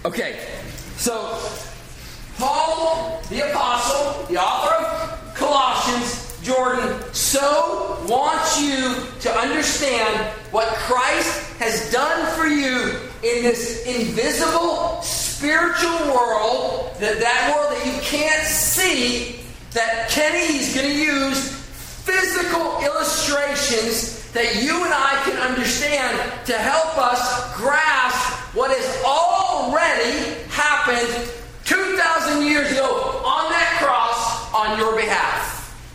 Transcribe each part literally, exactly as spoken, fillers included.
Okay, so Paul, the apostle, the author of Colossians, Jordan, so wants you to understand what Christ has done for you in this invisible spiritual world, that, that world that you can't see, that Kenny's going to use physical illustrations that you and I can understand to help us grasp what has already happened two thousand years ago on that cross on your behalf.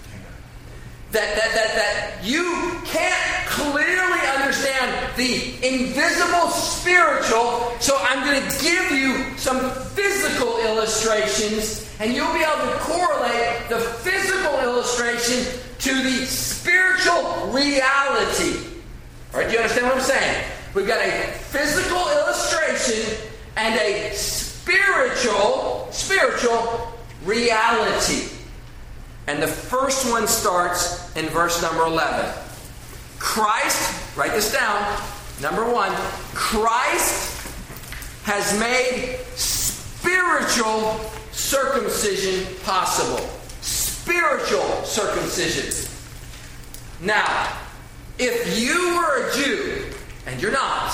That, that, that, that you can't clearly understand the invisible spiritual, so I'm going to give you some physical illustrations, and you'll be able to correlate the physical illustration to the spiritual reality. All right, do you understand what I'm saying? We've got a physical illustration and a spiritual, spiritual reality. And the first one starts in verse number eleven. Christ, write this down, number one, Christ has made spiritual circumcision possible. Spiritual circumcision. Now, if you were a Jew, and you're not,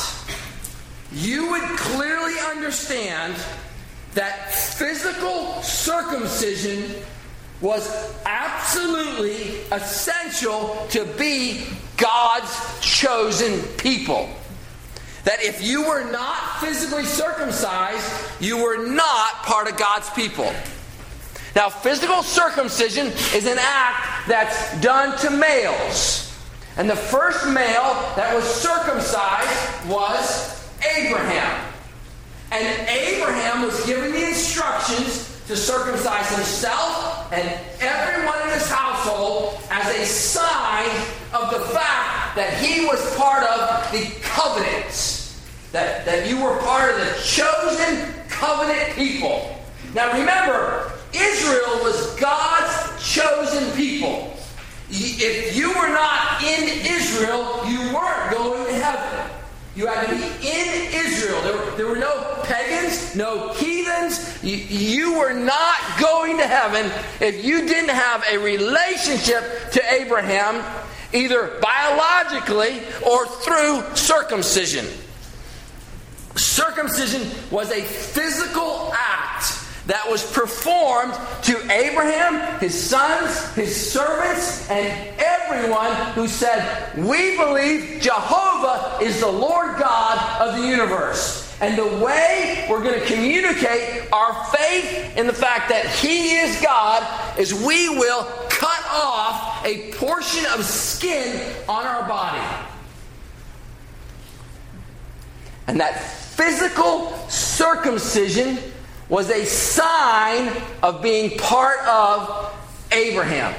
you would clearly understand that physical circumcision was absolutely essential to be God's chosen people. That if you were not physically circumcised, you were not part of God's people. Now, physical circumcision is an act that's done to males. And the first male that was circumcised was Abraham. And Abraham was given the instructions to circumcise himself and everyone in his household as a sign of the fact that he was part of the covenants. That, that you were part of the chosen covenant people. Now remember, Israel was God's chosen people. If you were not in Israel, you weren't going to heaven. You had to be in Israel. There were, there were no pagans, no heathens. You, you were not going to heaven if you didn't have a relationship to Abraham, either biologically or through circumcision. Circumcision was a physical act that was performed to Abraham, his sons, his servants, and everyone who said, we believe Jehovah is the Lord God of the universe. And the way we're going to communicate our faith in the fact that He is God is we will cut off a portion of skin on our body. And that physical circumcision was a sign of being part of Abraham.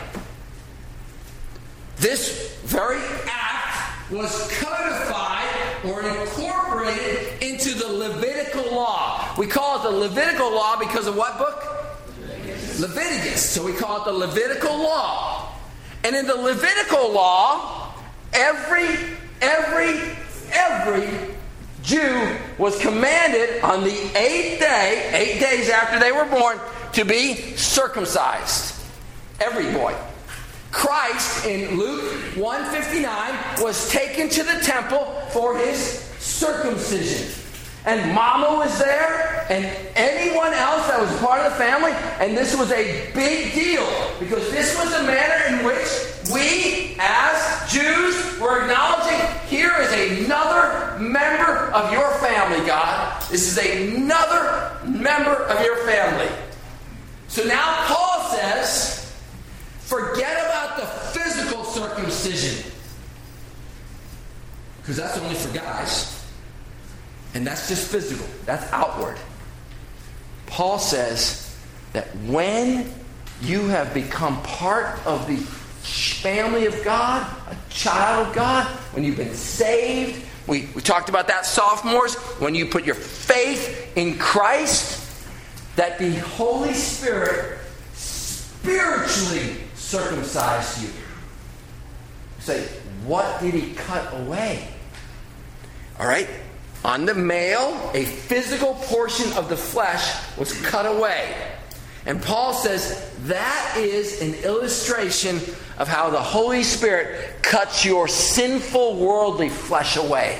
This very act was codified or incorporated into the Levitical law. We call it the Levitical law because of what book? Leviticus. Leviticus. So we call it the Levitical law. And in the Levitical law, every, every, every Jew was commanded on the eighth day, eight days after they were born, to be circumcised. Every boy. Christ, in Luke one fifty-nine, was taken to the temple for His circumcision. And Mama was there, and anyone else that was part of the family, and this was a big deal, because this was the manner in which we, as Jews, were acknowledging, here is another member of your family, God. This is another member of your family. So now Paul says, forget about the physical circumcision, because that's only for guys. And that's just physical. That's outward. Paul says that when you have become part of the family of God, a child of God, when you've been saved, we, we talked about that, sophomores, when you put your faith in Christ, that the Holy Spirit spiritually circumcised you. You say, what did He cut away? All right? On the male, a physical portion of the flesh was cut away. And Paul says that is an illustration of how the Holy Spirit cuts your sinful, worldly flesh away.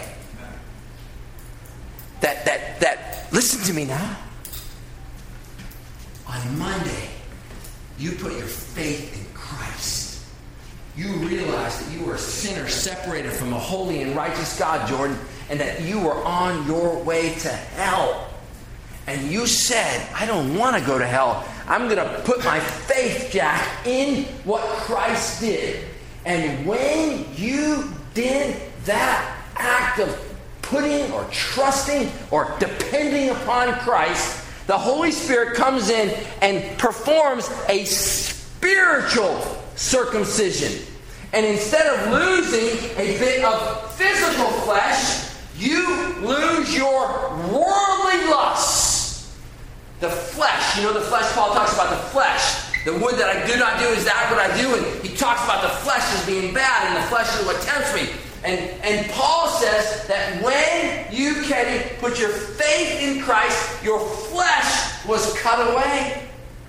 That, that, that, listen to me now. On Monday, you put your faith in Christ. You realize that you are a sinner separated from a holy and righteous God, Jordan, and that you were on your way to hell. And you said, I don't want to go to hell. I'm going to put my faith, Jack, in what Christ did. And when you did that act of putting or trusting or depending upon Christ, the Holy Spirit comes in and performs a spiritual circumcision. And instead of losing a bit of physical flesh, you lose your worldly lusts. The flesh, you know the flesh, Paul talks about the flesh. The wood that I do not do is that what I do. And he talks about the flesh as being bad and the flesh is what tempts me. And, and Paul says that when you, Kenny, put your faith in Christ, your flesh was cut away.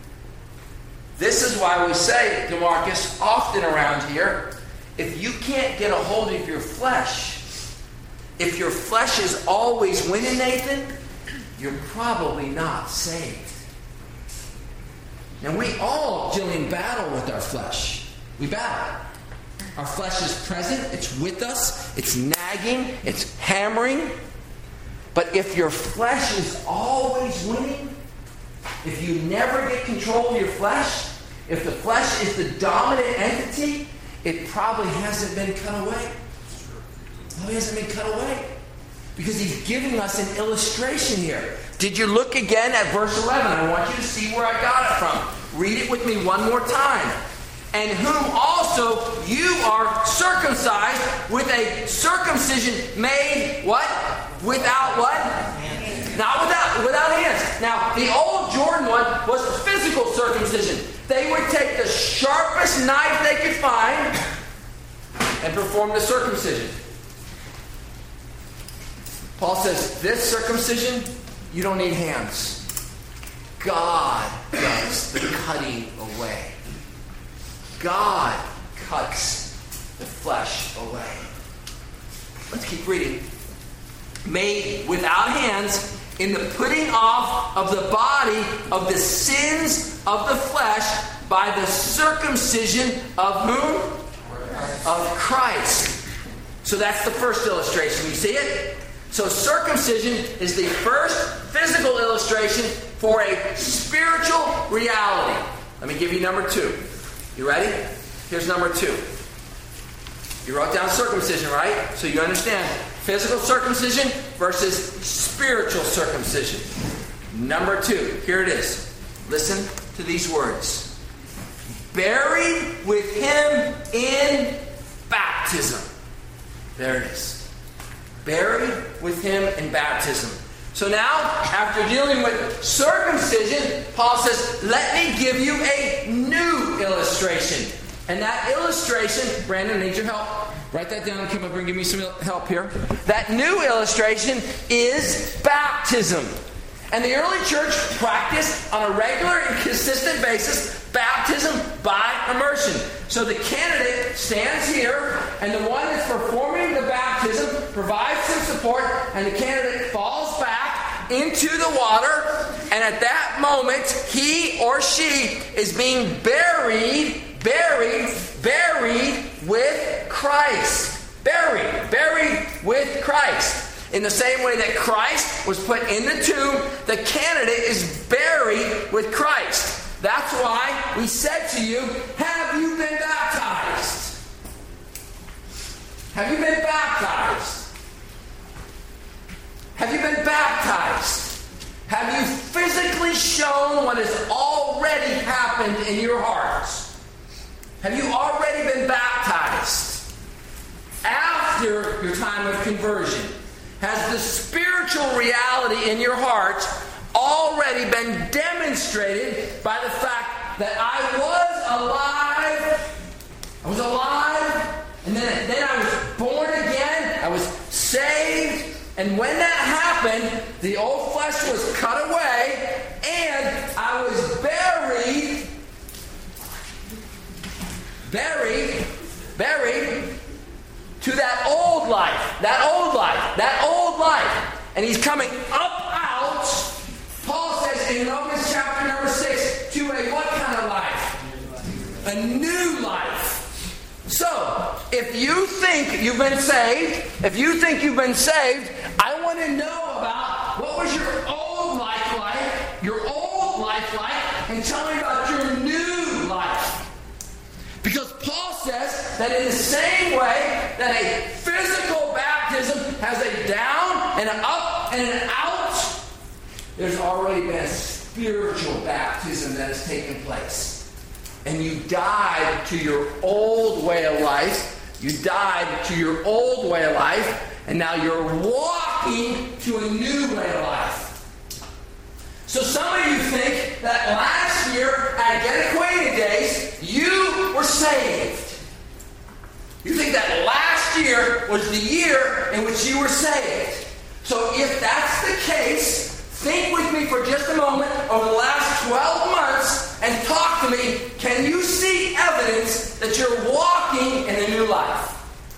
This is why we say, DeMarcus, often around here, if you can't get a hold of your flesh, if your flesh is always winning, Nathan, you're probably not saved. Now we all, Jillian, battle with our flesh. We battle. Our flesh is present. It's with us. It's nagging. It's hammering. But if your flesh is always winning, if you never get control of your flesh, if the flesh is the dominant entity, it probably hasn't been cut away. Probably hasn't been cut away. Because he's giving us an illustration here. Did you look again at verse eleven? I want you to see where I got it from. Read it with me one more time. And whom also you are circumcised with a circumcision made, what? Without what? Hands. Not without, without hands. Now, the old Jordan one was physical circumcision. They would take the sharpest knife they could find and perform the circumcision. Paul says, this circumcision, you don't need hands. God does the cutting away. God cuts the flesh away. Let's keep reading. Made without hands in the putting off of the body of the sins of the flesh by the circumcision of whom? Of Christ. So that's the first illustration. You see it? So circumcision is the first physical illustration for a spiritual reality. Let me give you number two. You ready? Here's number two. You wrote down circumcision, right? So you understand physical circumcision versus spiritual circumcision. Number two. Here it is. Listen to these words. Buried with him in baptism. There it is. Buried with him in baptism. So now, after dealing with circumcision, Paul says, let me give you a new illustration. And that illustration, Brandon, I need your help. Write that down and come over and give me some help here. That new illustration is baptism. And the early church practiced on a regular and consistent basis baptism by immersion. So the candidate stands here, and the one that's performing the baptism provides some support, and the candidate falls back into the water, and at that moment, he or she is being buried, buried, buried with Christ. Buried, buried with Christ. In the same way that Christ was put in the tomb, the candidate is buried with Christ. That's why we said to you, have you been baptized? Have you been baptized? Have you been baptized? Have you physically shown what has already happened in your hearts? Have you already been baptized? After your time of conversion, has the spiritual reality in your heart already been demonstrated by the fact that I was alive, I was alive, and then, then I was born again, I was saved, And when that happened, the old flesh was cut away, and I was buried, buried, buried to that old life, that old life, that old life. And he's coming up out, Paul says in Romans chapter number six, to a what kind of life? A new life. So, if you think you've been saved, if you think you've been saved, I want to know about what was your old life like, your old life like, and tell me about your new life. Because Paul says that in the same way that a physical baptism has a down and an up and an out, there's already been a spiritual baptism that has taken place. And you died to your old way of life. You died to your old way of life. And now you're walking to a new way of life. So some of you think that last year at Get Acquainted Days, you were saved. You think that last year was the year in which you were saved. So if that's the case, think with me for just a moment over the last twelve months and talk to me. Can you see evidence that you're walking in a new life?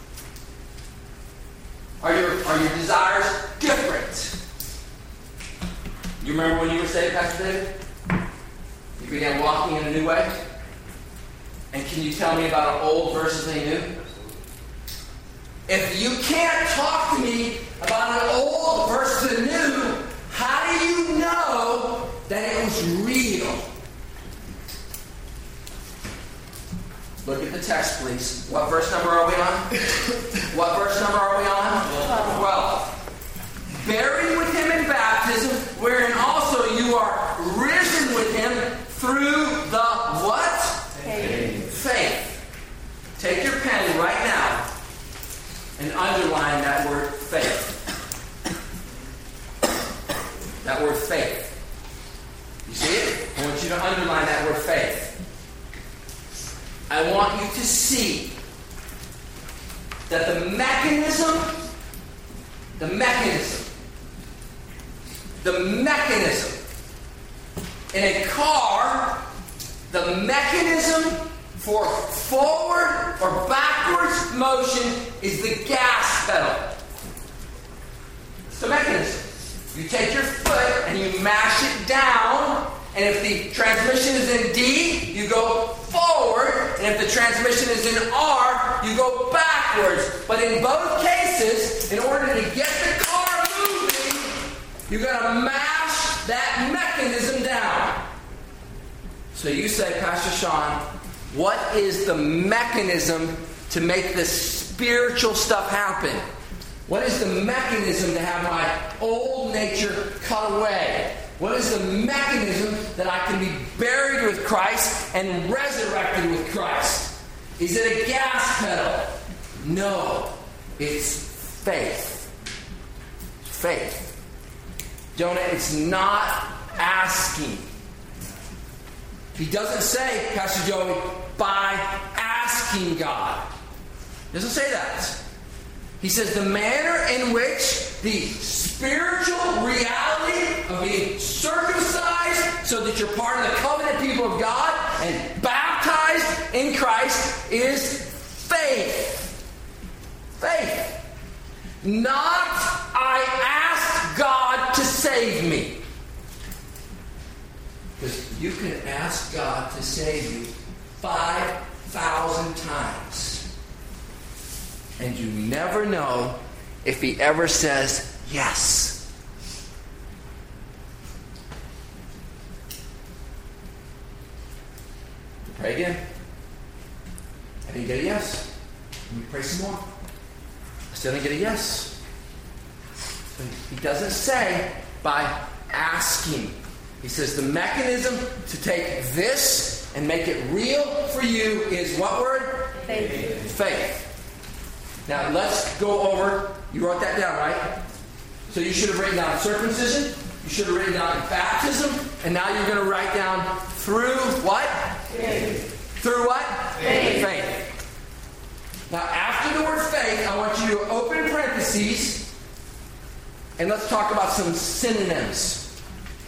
Are your, are your desires different? You remember when you were saved, Pastor David? You began walking in a new way? And can you tell me about an old versus a new? If you can't talk to me about an old versus a new, how do you know that it was real? Look at the text, please. What verse number are we on? What verse number are we on? twelve. Buried with him in baptism, wherein also you are risen with him through the what? Faith. Faith. Take your pen right now and underline that word faith. That word faith. You see it? I want you to underline that word faith. I want you to see that the mechanism, the mechanism, the mechanism in a car, the mechanism for forward or backwards motion is the gas pedal. It's the mechanism. You take your foot and you mash it down, and if the transmission is in D, you go forward, and if the transmission is in R, you go backwards. But in both cases, in order to get the car moving, you've got to mash that mechanism down. So you say, Pastor Sean, what is the mechanism to make this spiritual stuff happen? What is the mechanism to have my old nature cut away? What is the mechanism that I can be buried with Christ and resurrected with Christ? Is it a gas pedal? No. It's faith. Faith. Don't it? It's not asking. He doesn't say, Pastor Joey, by asking God. He doesn't say that. He says the manner in which the spiritual reality of being circumcised so that you're part of the covenant people of God and baptized in Christ is faith. Faith. Not I asked God to save me. Because you can ask God to save you five thousand times. And you never know if he ever says yes. Pray again. I didn't get a yes. Let me pray some more. I still didn't get a yes. He doesn't say by asking. He says the mechanism to take this and make it real for you is what word? Faith. Faith. Now let's go over, you wrote that down, right? So you should have written down circumcision, you should have written down baptism, and now you're going to write down through what? Faith. Through what? Faith. Faith. Now after the word faith, I want you to open parentheses And let's talk about some synonyms.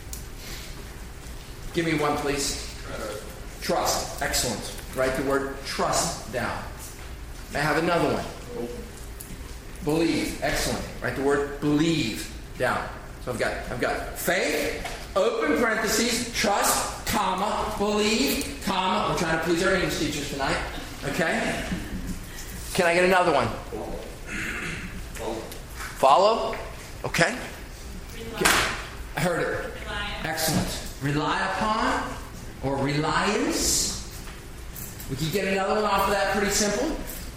Give me one, please. Trust. Trust. Excellent. Write the word trust down. May I have another one? Believe. Excellent. Write the word believe down. So I've got I've got faith, open parentheses, trust, comma, believe, comma. We're trying to please our English teachers tonight. Okay? Can I get another one? Follow? Okay. I heard it. Excellent. Rely upon or reliance. We can get another one off of that pretty simple.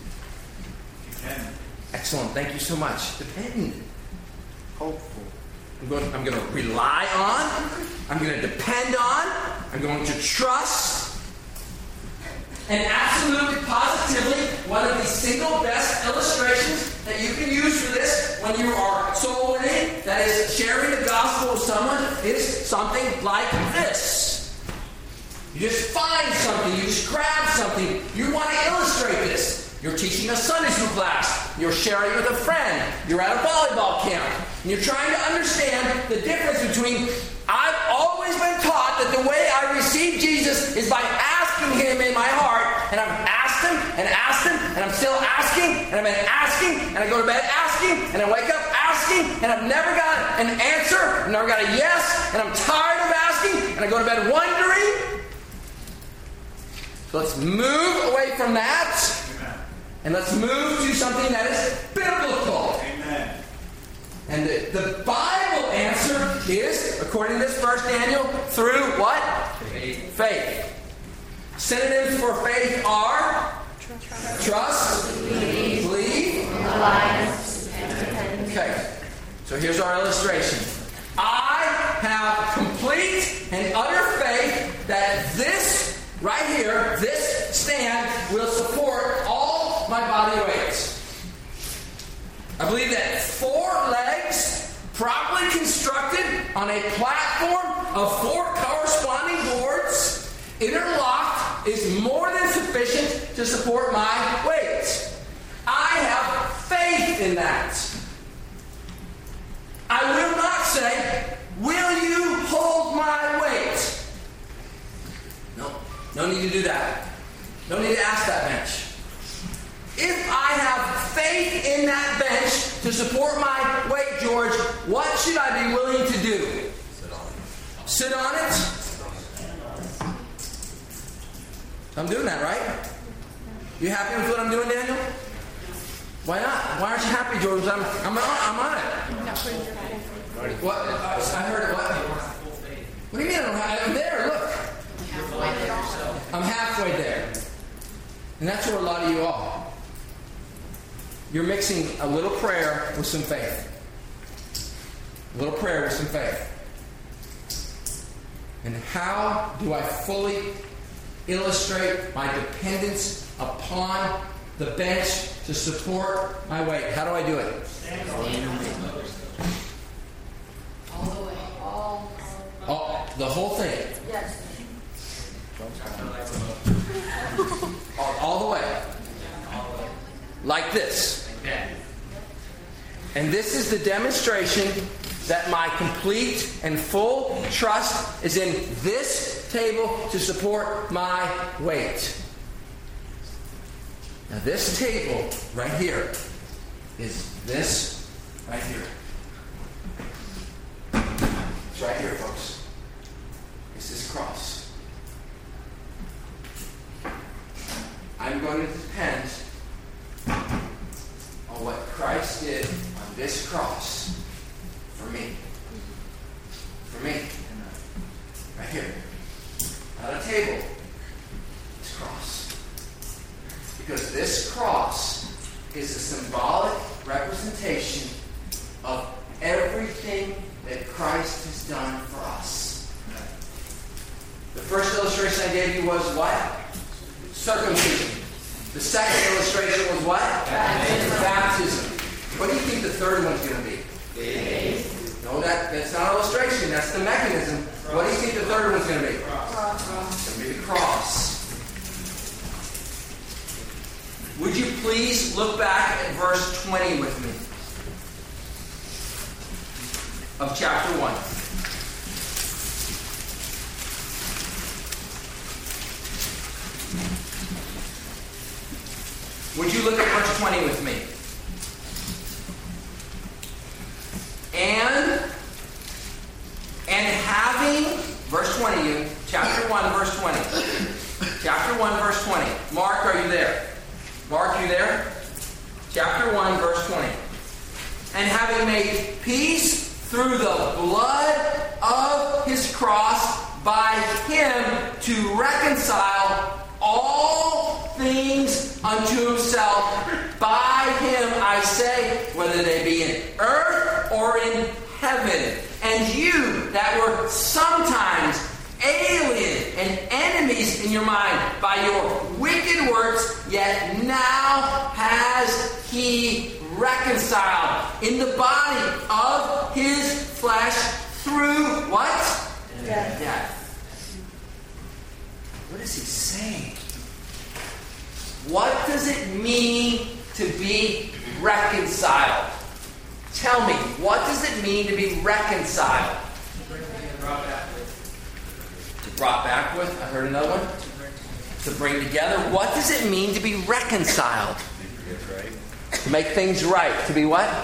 Excellent. Thank you so much. Dependent. Hopeful. I'm going, I'm going to rely on. I'm going to depend on. I'm going to trust. And absolutely, positively, one of the single best illustrations that you can use for this when you are soul winning, that is sharing the gospel with someone, is something like this. You just find something. You just grab something. You want to illustrate this. You're teaching a Sunday school class. You're sharing with a friend. You're at a volleyball camp. And you're trying to understand the difference between, I've always been taught that the way I receive Jesus is by asking Him in my heart. And I've asked Him and asked Him and I'm still asking. And I've been asking. And I go to bed asking. And I wake up asking. And I've never got an answer. I've never got a yes. And I'm tired of asking. And I go to bed wondering. So let's move away from that. And let's move to something that is biblical. Amen. And the, the Bible answer is, according to this verse, Daniel, through what? Faith. Faith. Synonyms for faith are trust, trust believe, believe, reliance, and dependence. Okay. So here's our illustration. I have complete and utter faith that this right here, this stand will support all my body weight. I believe that four legs, properly constructed on a platform of four corresponding boards, interlocked, is more than sufficient to support my weight. I have faith in that. I will not say, will you hold my weight? No. No need to do that. No need to ask that bench. If I have faith in that bench to support my weight, George, what should I be willing to do? Sit on it? Sit on it? I'm doing that, right? You happy with what I'm doing, Daniel? Why not? Why aren't you happy, George? I'm, I'm, on, I'm on it. What? I heard it. What? What do you mean? I'm there. Look. I'm halfway there. And that's where a lot of you are. You're mixing a little prayer with some faith. A little prayer with some faith. And how do I fully illustrate my dependence upon the bench to support my weight? How do I do it? Stand all the way. All, all the whole thing? Yes. all, all the way. Like this. And this is the demonstration that my complete and full trust is in this table to support my weight. Now this table right here is this right here. It's right here, folks. It's this cross. I'm going to depend on what Christ did on this cross for me. For me. Right here. Not a table. This cross. Because this cross is a symbolic representation of everything that Christ has done for us. The first illustration I gave you was what? Circumcision. The second illustration was what? Baptism. Baptism. What do you think the third one's going to be? Faith. No, that, that's not an illustration. That's the mechanism. What do you think the third one's going to be? Cross. It's going to be the cross. Would you please look back at verse twenty with me? of chapter one. Would you look at verse twenty with me? And, and having, verse twenty, you, chapter one, verse twenty. Chapter one, verse twenty. Mark, are you there? Mark, you there? Chapter one, verse twenty. And having made peace through the blood of his cross, by him to reconcile all things unto himself. By him, I say, whether they be in earth or in heaven. And you that were sometimes alien and enemies in your mind by your wicked works, yet now has he reconciled in the body of his flesh through what? Death. Death. What is he saying? What does it mean to be reconciled? Tell me, what does it mean to be reconciled? To brought back with? I heard another one. To bring together. What does it mean to be reconciled? To make things right. To be what?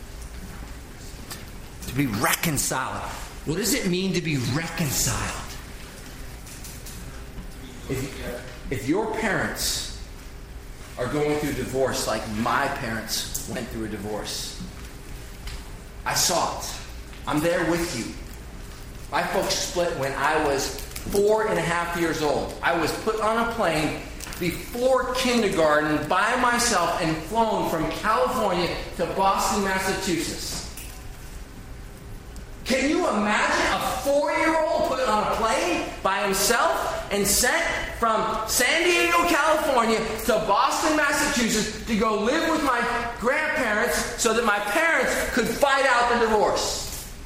To be reconciled. What does it mean to be reconciled? If, if your parents are going through divorce like my parents went through a divorce, I saw it. I'm there with you. My folks split when I was four and a half years old. I was put on a plane before kindergarten by myself and flown from California to Boston, Massachusetts. Can you imagine a four-year-old put on a plane by himself and sent from San Diego, California to Boston, Massachusetts to go live with my grandparents so that my parents could fight out the divorce?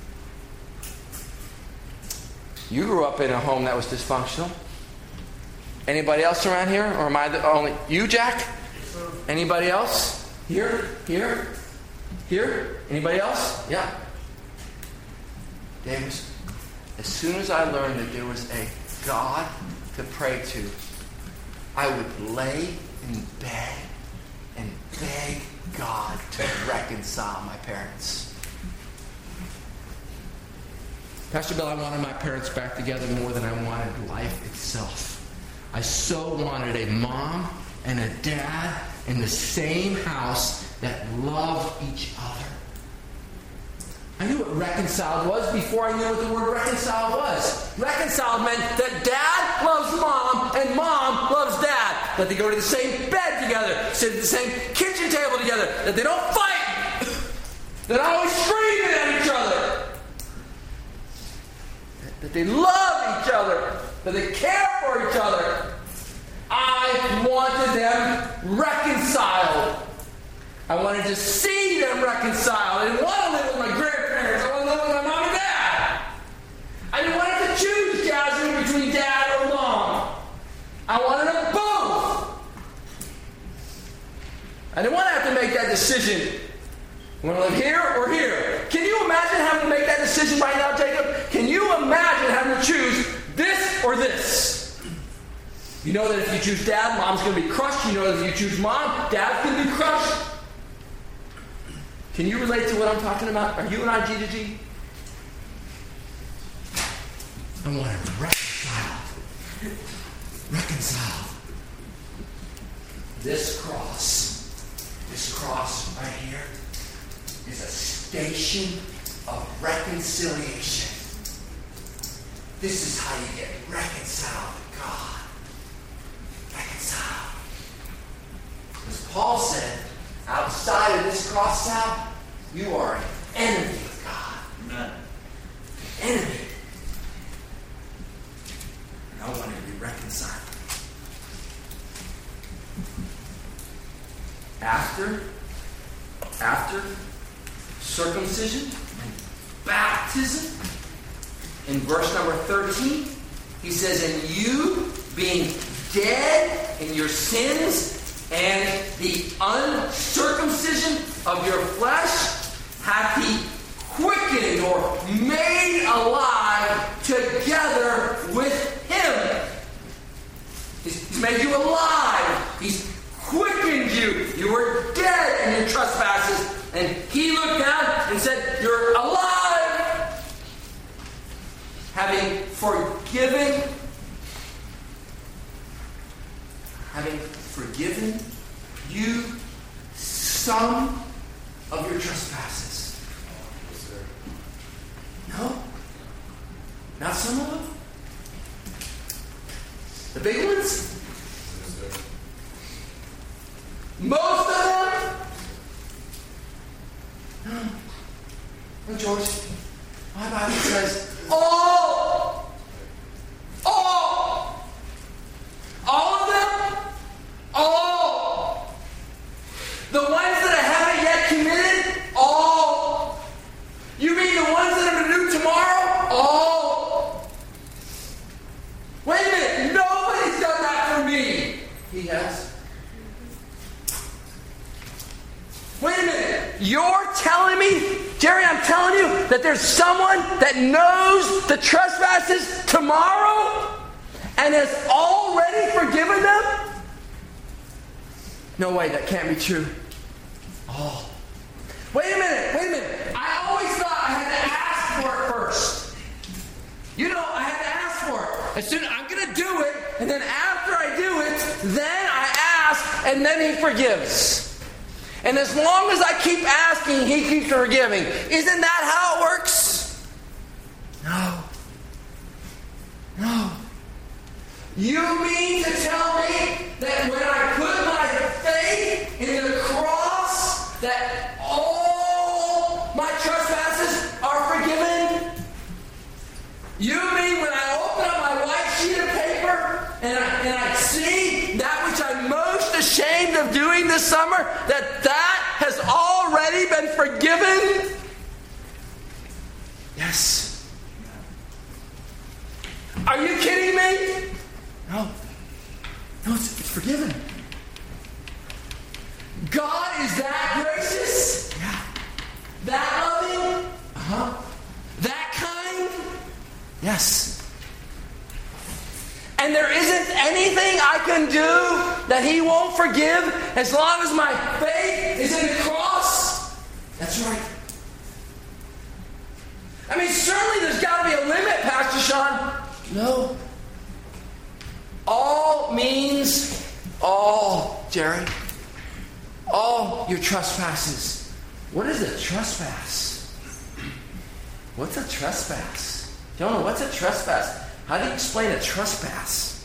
You grew up in a home that was dysfunctional. Anybody else around here? Or am I the only... You, Jack? Anybody else? Here? Here? Here? Anybody else? Yeah. Davis, as soon as I learned that there was a God to pray to, I would lay in bed and beg God to reconcile my parents. Pastor Bill, I wanted my parents back together more than I wanted life itself. I so wanted a mom and a dad in the same house that loved each other. I knew what reconciled was before I knew what the word reconciled was. Reconciled meant that dad loves mom and mom loves dad. That they go to the same bed together, sit at the same kitchen table together, that they don't fight, that not always screaming at each other, that they love each other, that they care for each other. I wanted them reconciled. I wanted to see them reconciled. I didn't want to live with my grandparents. I wanted to live with my mom and dad. I didn't want to have to choose, Jasmine, between dad or mom. I wanted them both. I didn't want to have to make that decision. I want to live here or here. Can you imagine having to make that decision right now, Jacob? Can you imagine having to choose this or this? You know that if you choose dad, mom's going to be crushed. You know that if you choose mom, dad's going to be crushed. Can you relate to what I'm talking about? Are you and I G to G? I want to reconcile. Reconcile. This cross, this cross right here, is a station of reconciliation. This is how you get reconciled to God. Reconciled. As Paul said, outside of this cross now, you are an enemy of God. Amen. Enemy. And I want to be reconciled. After, after circumcision and baptism, in verse number thirteen, he says, and you being dead in your sins and the uncircumcision of your flesh hath he quickened or made alive together with him. He's, he's made you alive. He's quickened you. You were dead in your trespasses. And he looked down and said, you're alive. Having forgiven, having forgiven you some of your trespasses. No? Not some of them? The big ones? Most of them? No. No, George. My Bible says all. All. All of them? All. The ones that I haven't yet committed? All. You mean the ones that I'm going to do tomorrow? All. Wait a minute. Nobody's done that for me. He has. Wait a minute. You're telling me, Jerry, I'm telling you that there's someone that knows the trespasses tomorrow and has already forgiven them? No way, that can't be true. Oh. Wait a minute, wait a minute. I always thought I had to ask for it first. You know, I had to ask for it. As soon as I'm going to do it, and then after I do it, then I ask, and then he forgives. And as long as I keep asking, he keeps forgiving. Isn't that how it works? No. No. You mean to tell me that when I put my faith in the cross, that all my trespasses are forgiven? You mean when I open up my white sheet of paper and I, and I see that which I'm most ashamed of doing this summer, that that has already been forgiven? Yes. Are you kidding me? No. No, it's, it's forgiven. God is that gracious? Yeah. That loving? Uh-huh. That kind? Yes. And there isn't anything I can do that he won't forgive as long as my faith is in the cross? That's right. I mean, certainly there's got to be a limit, Pastor Sean. No. All means all, Jerry. All your trespasses. What is a trespass? What's a trespass? Jonah, what's a trespass? How do you explain a trespass?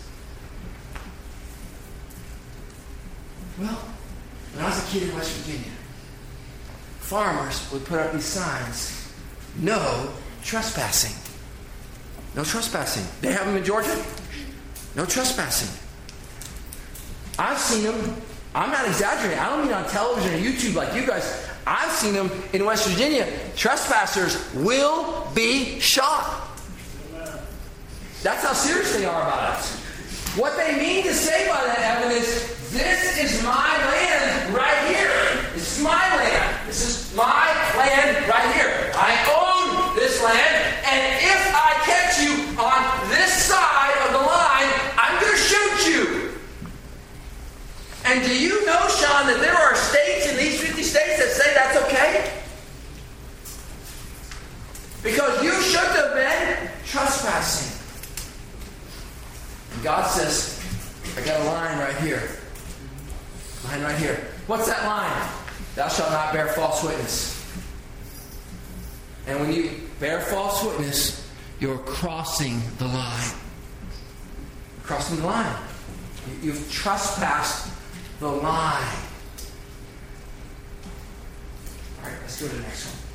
Well, when I was a kid in West Virginia, farmers would put up these signs. No trespassing. No trespassing. They have them in Georgia? No trespassing. I've seen them. I'm not exaggerating. I don't mean on television or YouTube like you guys. I've seen them in West Virginia. Trespassers will be shot. That's how serious they are about it. What they mean to say by that, Evan, is this is my land right here. This is my land. This is my land right here. I own this land, and if I catch you on this side of the line, I'm going to shoot you. And do you know, Sean, that there are states in these fifty states that say that's okay? Because you shouldn't have been trespassing. And God says, I got a line right here. Line right here. What's that line? Thou shalt not bear false witness. And when you bear false witness, you're crossing the line. Crossing the line. You've trespassed the line. All right, let's go to the next one.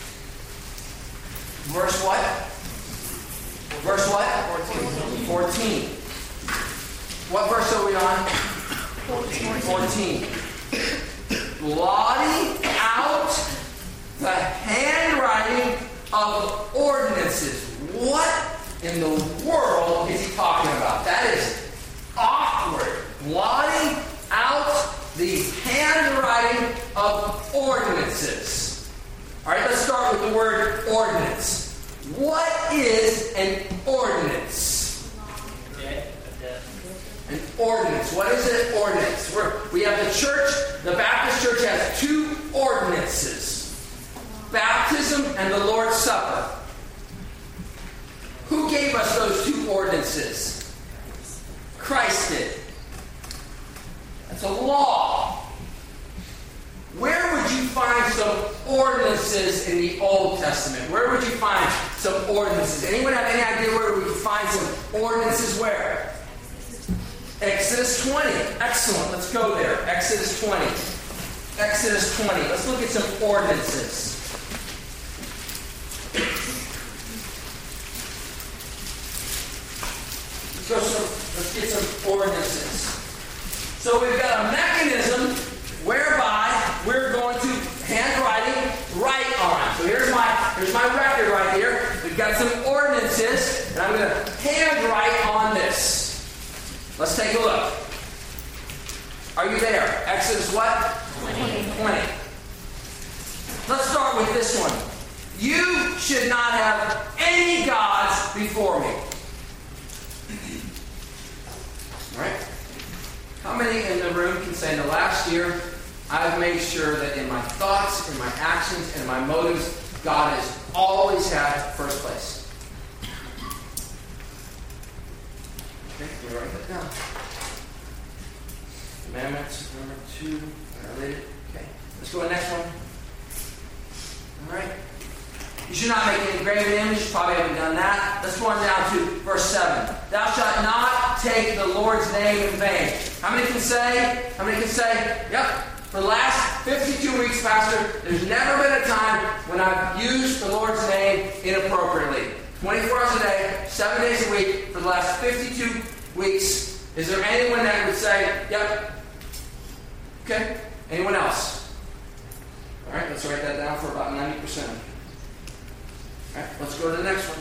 Verse what? Verse what? fourteen. fourteen. What verse are we on? fourteen. fourteen. Blotting out the handwriting of ordinances. What in the world is he talking about? That is awkward. Blotting out the handwriting of ordinances. All right, let's start with the word ordinance. What is an ordinance? An ordinance. What is an ordinance? We're, we have the church, the Baptist church has two ordinances. Baptism and the Lord's Supper. Who gave us those two ordinances? Christ did. That's a law. Where would you find some ordinances in the Old Testament? Where would you find some ordinances? Anyone have any idea where we could find some ordinances? Where? Exodus twenty. Excellent. Let's go there. Exodus twenty. Exodus twenty. Let's look at some ordinances. Let's, go some, let's get some ordinances. So we've got a mechanism whereby we're going to handwriting write on. So here's my here's my record right here. We've got some ordinances, and I'm going to handwrite on this. Let's take a look. Are you there? Exodus what? twenty. twenty. Let's start with this one. You should not have any gods before me. All right? How many in the room can say in the last year, I've made sure that in my thoughts, in my actions, and my motives, God has always had first place? Okay, we'll write that down. Commandments, number two, violated. Okay, let's go to the next one. All right. You should not make any graven image. Probably haven't done that. Let's go on down to verse seven. Thou shalt not take the Lord's name in vain. How many can say? How many can say? Yep. For the last fifty-two weeks, Pastor, there's never been a time when I've used the Lord's name inappropriately. twenty-four hours a day, seven days a week, for the last fifty-two weeks. Is there anyone that would say, yep? Okay. Anyone else? All right, let's write that down for about ninety percent. All right, let's go to the next one.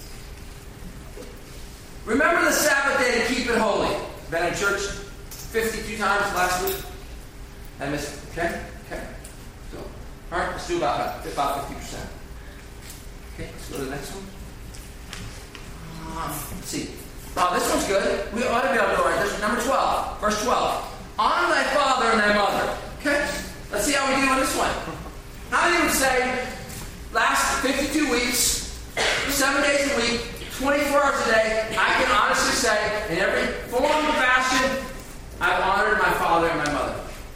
Remember the Sabbath day to keep it holy. Been in church fifty-two times last week. I missed it. Okay? Okay. So, all right, let's do about, about fifty percent. Okay, let's go to the next one. Um, let's see. Oh, this one's good. We ought to be able to go right. There's number twelve. Verse twelve. Honor thy father and thy mother. Okay? Let's see how we do on this one. How many would say, last fifty-two weeks, seven days a week, twenty-four hours a day, I can honestly say, in every form and fashion, I've honored my father and my mother.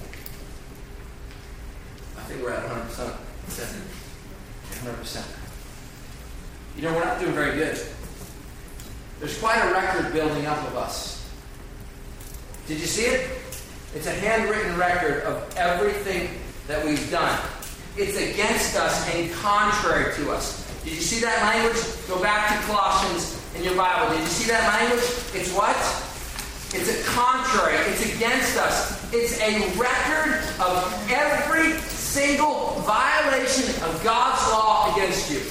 I think we're at one hundred percent. one hundred percent. You know, we're not doing very good. There's quite a record building up of us. Did you see it? It's a handwritten record of everything that we've done. It's against us and contrary to us. Did you see that language? Go back to Colossians in your Bible. Did you see that language? It's what? It's a contrary. It's against us. It's a record of every single violation of God's law against you.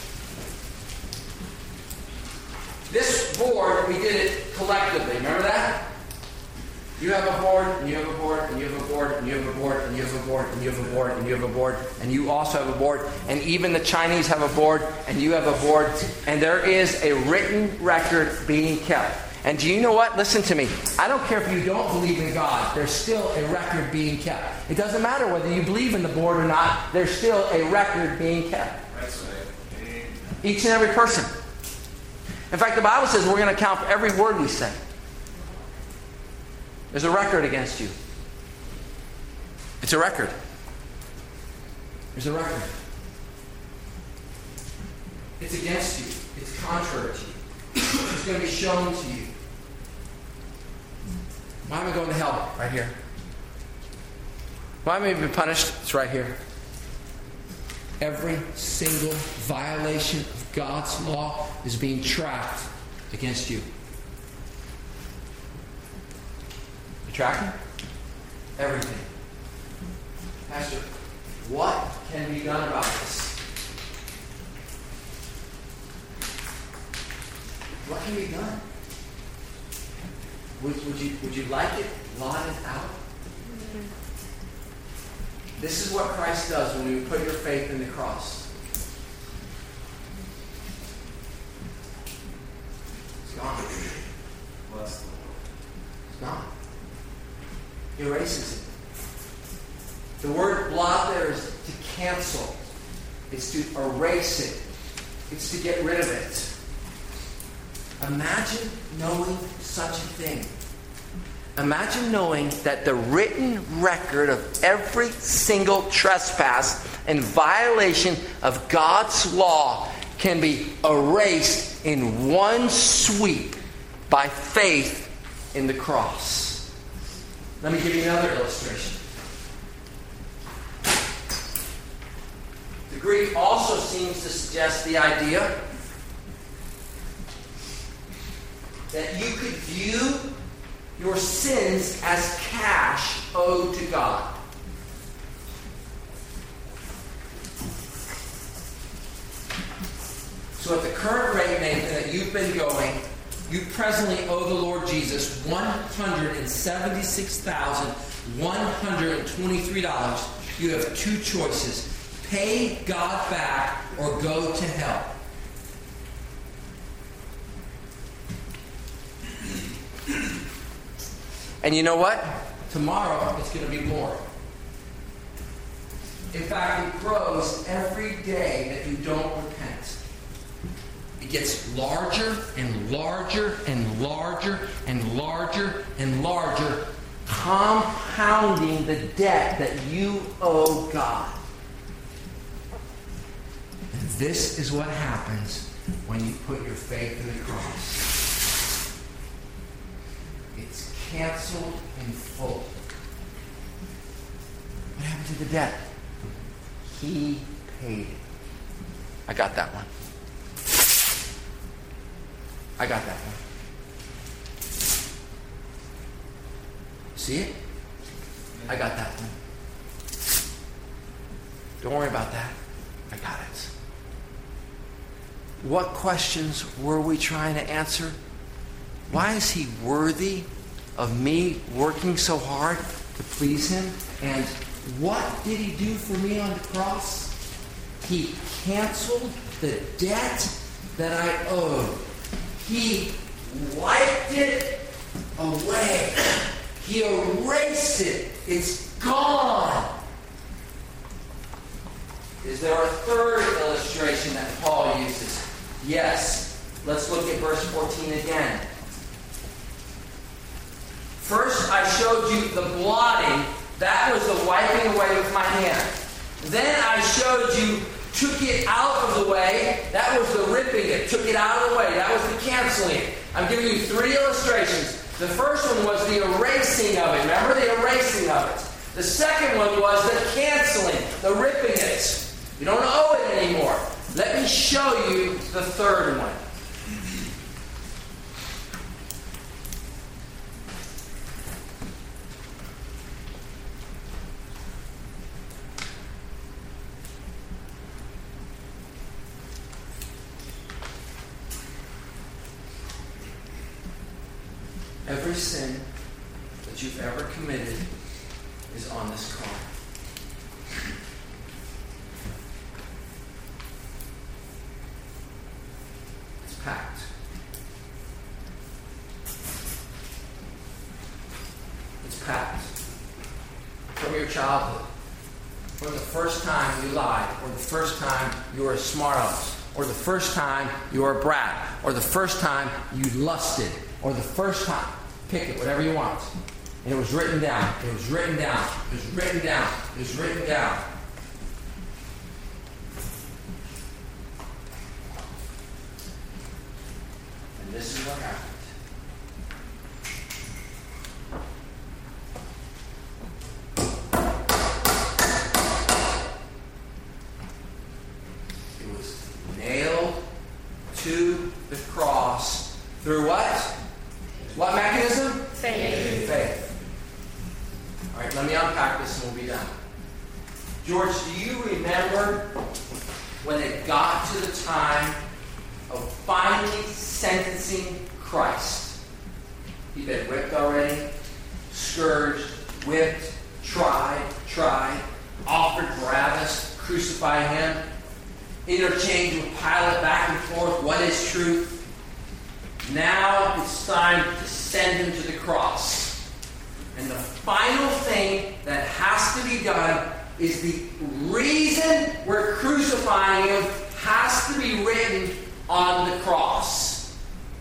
This board, we did it collectively. Remember that? You have a board, and you have a board, and you have a board, and you have a board, and you have a board, and you have a board, and you have a board, and you also have a board, and even the Chinese have a board, and you have a board, and there is a written record being kept. And do you know what? Listen to me. I don't care if you don't believe in God. There's still a record being kept. It doesn't matter whether you believe in the board or not. There's still a record being kept. Each and every person. In fact, the Bible says we're going to count for every word we say. There's a record against you. It's a record. There's a record. It's against you. It's contrary to you. It's going to be shown to you. Why am I going to hell? Right here. Why am I being punished? It's right here. Every single violation of God's law is being tracked against you. You tracking? Everything. Pastor, what can be done about this? What can be done? Would, would you would you like it blotted out? This is what Christ does when you put your faith in the cross. erases it. The word blot there is to cancel. It's to erase it. It's to get rid of it. Imagine knowing such a thing. Imagine knowing that the written record of every single trespass and violation of God's law can be erased in one sweep by faith in the cross. Let me give you another illustration. The Greek also seems to suggest the idea that you could view your sins as cash owed to God. So at the current rate, Nathan, that you've been going, you presently owe the Lord Jesus one hundred seventy-six thousand one hundred twenty-three dollars. You have two choices. Pay God back or go to hell. And you know what? Tomorrow it's going to be more. In fact, it grows every day that you don't repent. It gets larger and larger and larger and larger and larger, compounding the debt that you owe God. And this is what happens when you put your faith in the cross. It's canceled in full. What happened to the debt? He paid it. I got that one. I got that one. See it? I got that one. Don't worry about that. I got it. What questions were we trying to answer? Why is he worthy of me working so hard to please him? And what did he do for me on the cross? He canceled the debt that I owed. He wiped it away. He erased it. It's gone. Is there a third illustration that Paul uses? Yes. Let's look at verse fourteen again. First, I showed you the blotting. That was the wiping away with my hand. Then I showed you, took it out of the way. That was the ripping it. Took it out of the way. That was the canceling it. I'm giving you three illustrations. The first one was the erasing of it. Remember the erasing of it. The second one was the canceling, the ripping it. You don't owe it anymore. Let me show you the third one. Every sin that you've ever committed is on this card. It's packed. It's packed. From your childhood, from the first time you lied, or the first time you were a smart-ass, or the first time you were a brat, or the first time you lusted, or the first time. Pick it, whatever you want. And it was written down. It was written down. It was written down. It was written down. And this is what happened. It was nailed to the cross through what? What mechanism? Faith. Faith. All right, let me unpack this and we'll be done. George, do you remember when it got to the time of finally sentencing Christ? He'd been whipped already, scourged, whipped, tried, tried, offered Barabbas, crucify him, interchange with Pilate back and forth. What is truth? Now it's time to send him to the cross. And the final thing that has to be done is the reason we're crucifying him has to be written on the cross.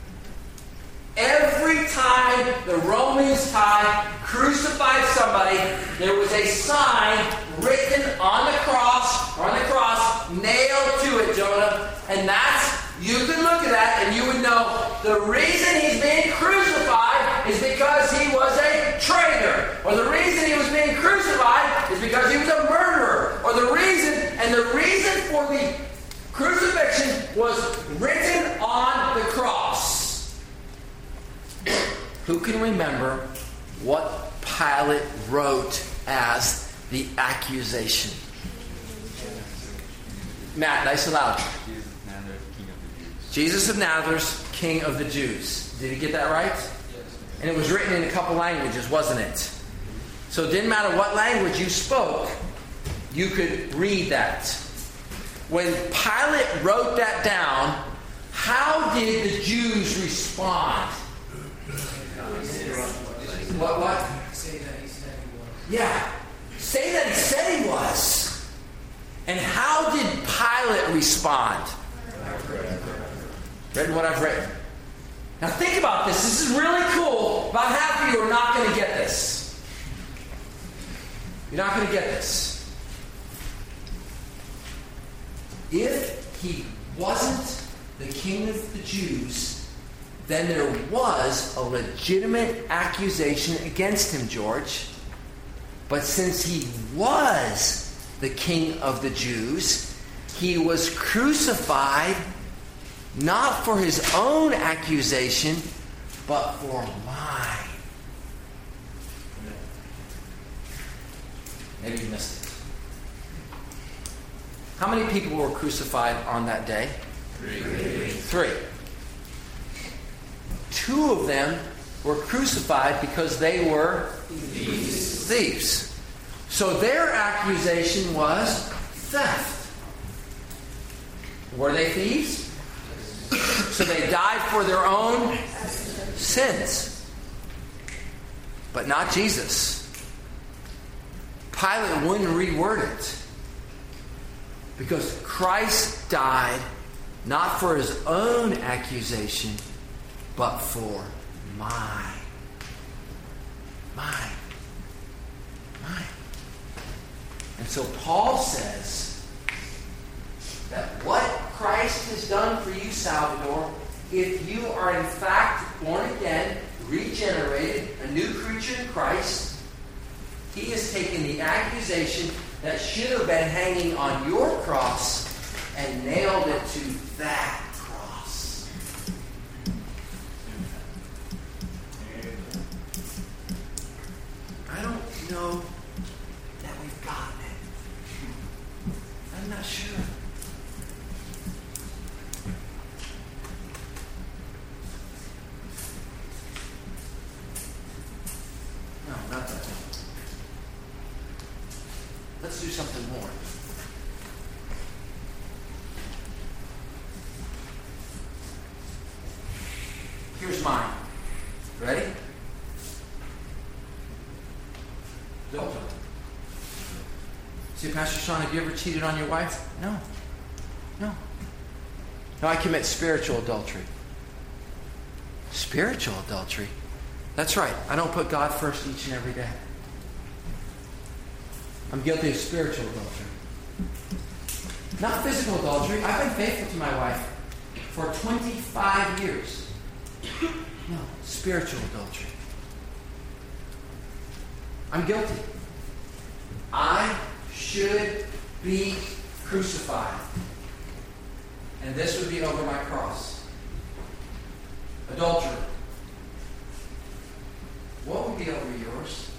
Every time the Roman tide crucified somebody, there was a sign written on the cross, or on the cross, nailed to it, Jonah. And that's, you can look at that and you would know the reason he's being crucified is because he was a traitor. Or the reason he was being crucified is because he was a murderer. Or the reason, and the reason for the crucifixion was written on the cross. Who can remember what Pilate wrote as the accusation? Matt, nice and loud. Jesus of Nazareth, King of the Jews. Did he get that right? Yes. And it was written in a couple languages, wasn't it? So it didn't matter what language you spoke, you could read that. When Pilate wrote that down, how did the Jews respond? What, what? Say that he said he was. Yeah. Say that he said he was. And how did Pilate respond? Written what I've written. Now think about this. This is really cool. About half of you are not going to get this. You're not going to get this. If he wasn't the king of the Jews, then there was a legitimate accusation against him, George. But since he was the king of the Jews, he was crucified not for his own accusation, but for mine. Maybe you missed it. How many people were crucified on that day? Three. Three. Two of them were crucified because they were thieves. thieves. So their accusation was theft. Were they thieves? So they died for their own sins. But not Jesus. Pilate wouldn't reword it. Because Christ died not for his own accusation, but for mine. Mine. Mine. And so Paul says that what Christ has done for you, Salvador, if you are in fact born again, regenerated, a new creature in Christ, he has taken the accusation that should have been hanging on your cross and nailed it to that cross. I don't know that we've gotten it. I'm not sure. No, not that one. Let's do something more. Here's mine. Ready? Adultery. See, Pastor Sean, have you ever cheated on your wife? No. No. No, I commit spiritual adultery. Spiritual adultery? That's right. I don't put God first each and every day. I'm guilty of spiritual adultery. Not physical adultery. I've been faithful to my wife for twenty-five years. No, spiritual adultery. I'm guilty. I should be crucified. And this would be over my cross. Adultery. What would be over yours?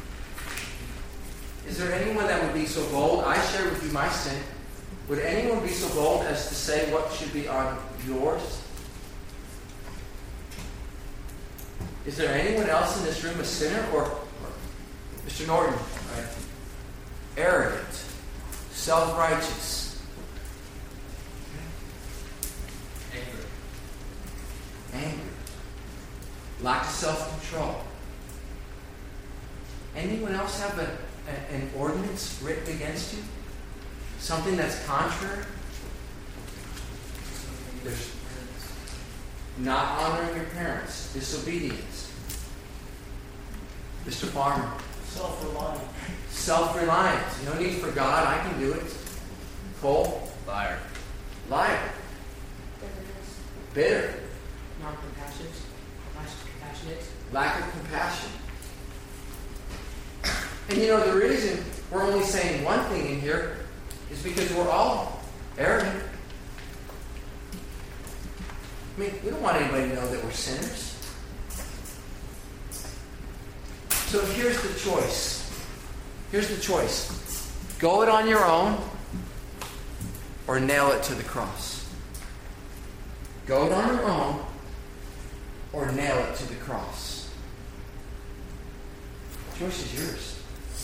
Is there anyone that would be so bold? I share with you my sin. Would anyone be so bold as to say what should be on yours? Is there anyone else in this room a sinner? Or, or Mister Norton, right? Arrogant, self-righteous, anger, anger, lack of self-control. Anyone else have a, a, an ordinance written against you? Something that's contrary? There's not honoring your parents, disobedience. Mister Farmer. Self-reliant. Self-reliance. No need for God. I can do it. Cole. Liar. Liar. Bitterness. Bitter. Non-compassionate. Compassionate. Lack of compassion. And you know, the reason we're only saying one thing in here is because we're all arrogant. I mean, we don't want anybody to know that we're sinners. So here's the choice. Here's the choice. Go it on your own or nail it to the cross. Go it on your own or nail it to the cross. The choice is yours.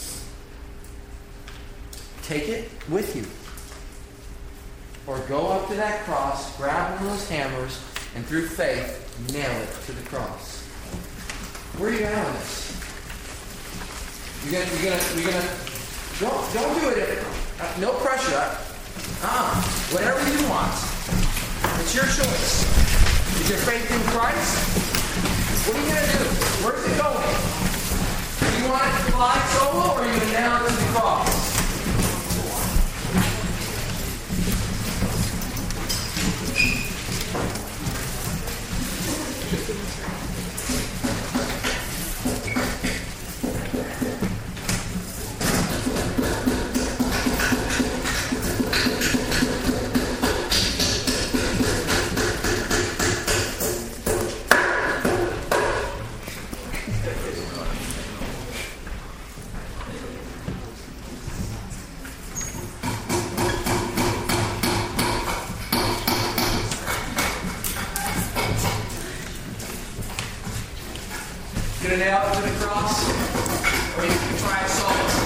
Take it with you. Or go up to that cross, grab one of those hammers, and through faith, nail it to the cross. Where are you at on this? You're gonna, you're gonna, you're gonna. Don't, don't do it. If, uh, no pressure. Ah, whatever you want. It's your choice. Is your faith in Christ? What are you gonna do? Where's it going? Do you want it to fly solo, or are you gonna nail it to the cross? Gonna nail it to the cross, or you can try it solo.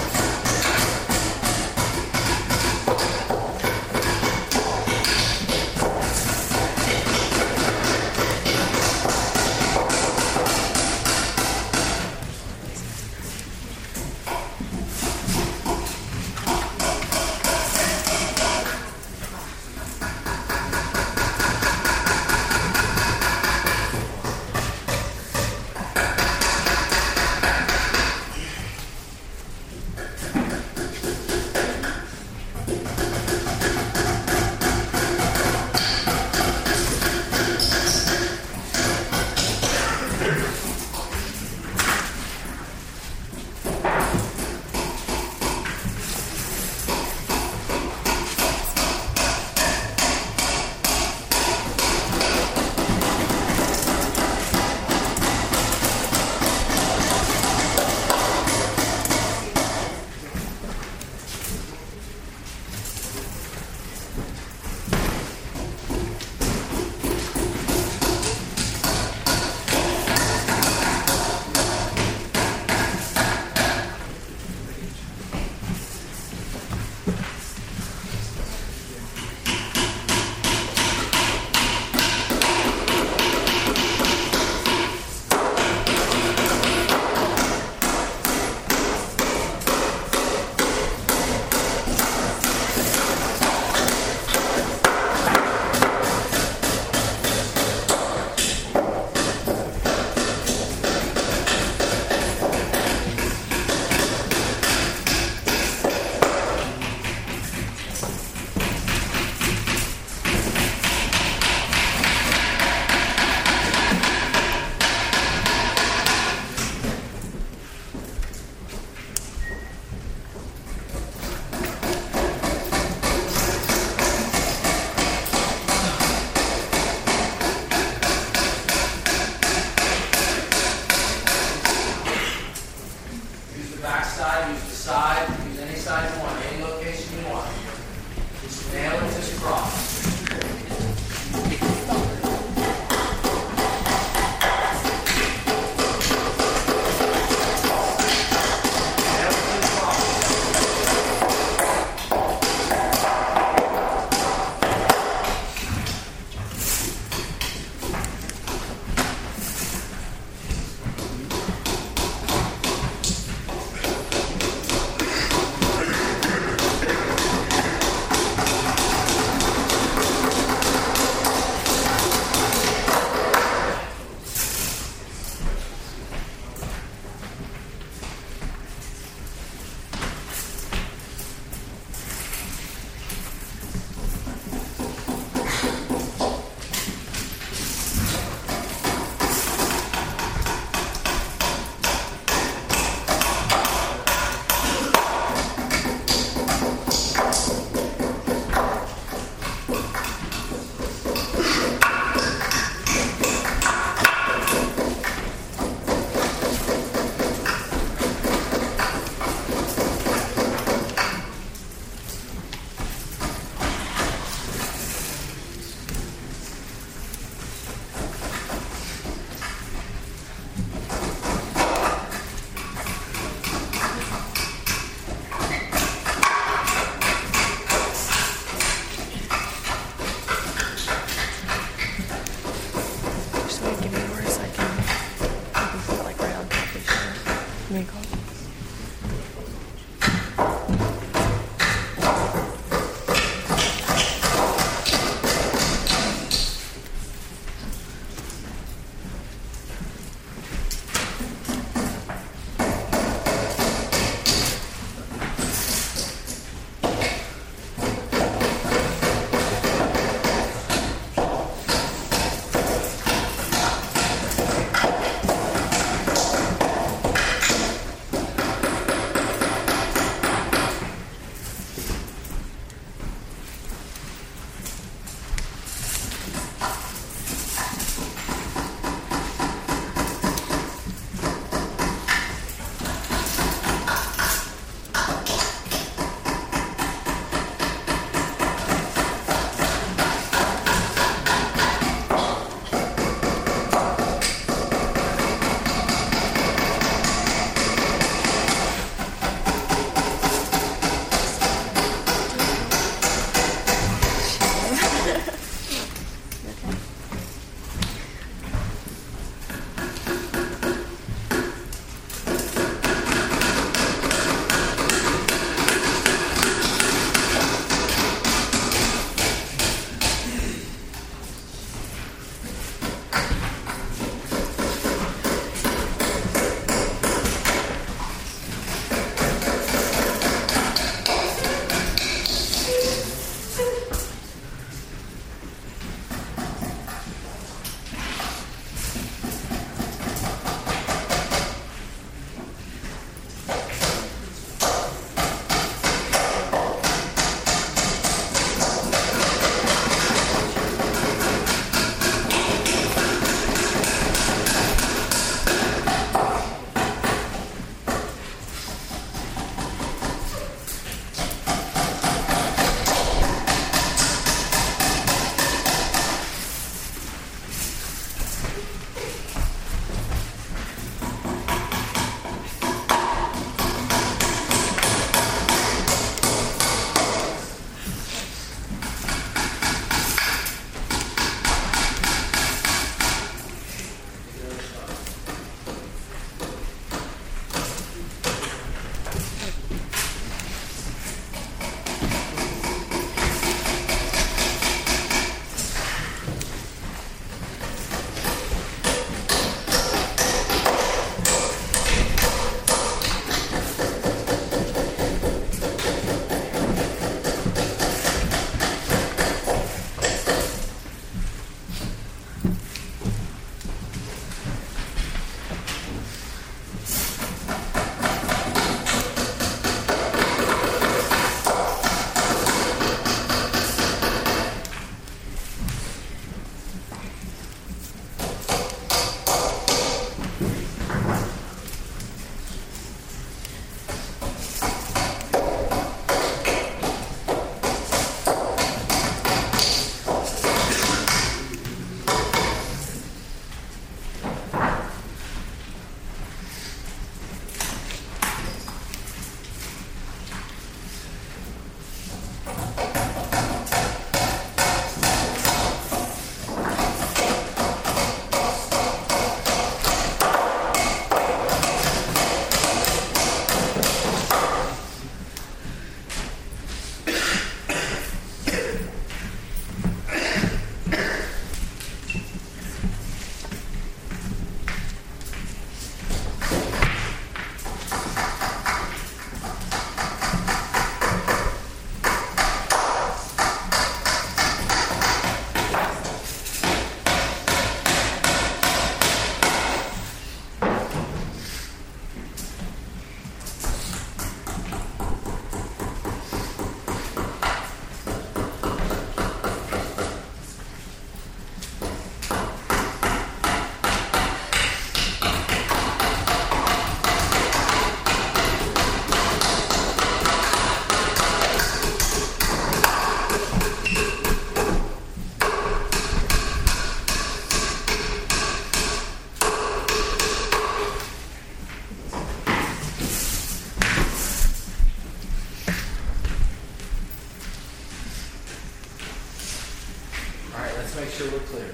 sure we're clear.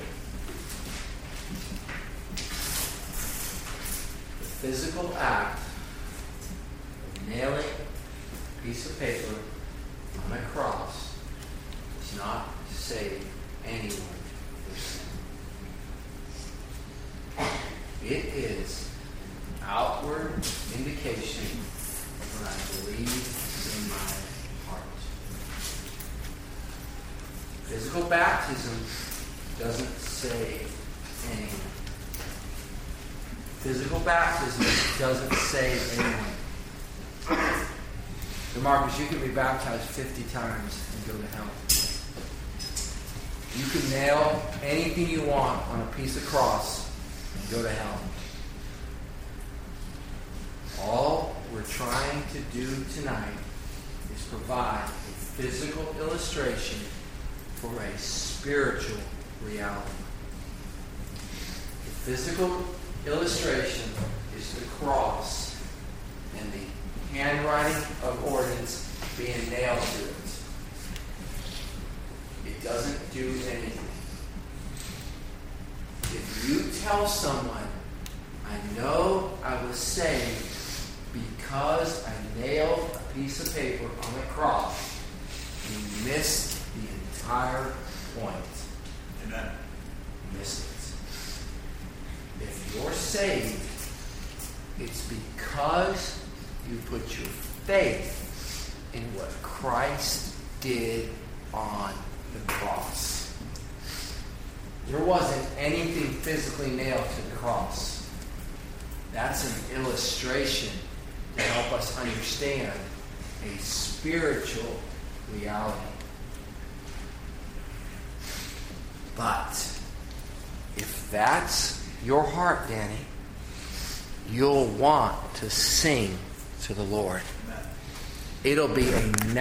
The physical act of nailing a piece of paper on a cross does not save anyone for sin. It is an outward indication of what I believe in my heart. Physical baptism doesn't save anyone. Physical baptism doesn't save anyone. So Marcus, you can be baptized fifty times and go to hell. You can nail anything you want on a piece of cross and go to hell. All we're trying to do tonight is provide a physical illustration for a spiritual reality. The physical illustration is the cross and the handwriting of ordinance being nailed to it. It doesn't do anything. If you tell someone, I know I was saved because I nailed a piece of paper on a cross, you missed the entire point. Amen. You missed it. If you're saved, it's because you put your faith in what Christ did on the cross. There wasn't anything physically nailed to the cross. That's an illustration to help us understand a spiritual reality. But if that's your heart, Danny, you'll want to sing to the Lord. It'll be a